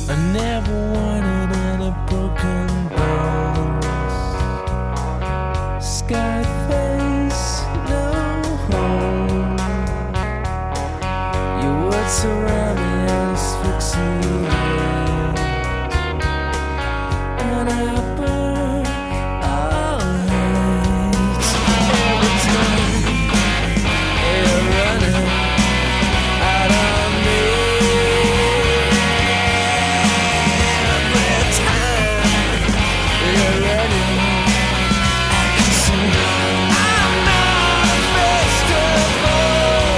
I never wanted any broken bones. Scarface, no home. Your words surround me and asphyxiate, and I burn all hate. Every time you're running out on me, every time you're running, I can see I'm not a vegetable.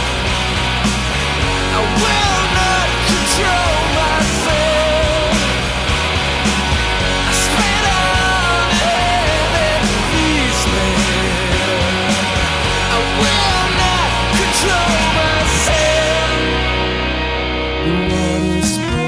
I will not control myself. I spit on heaven feeds me. I will not control myself. The water spreads.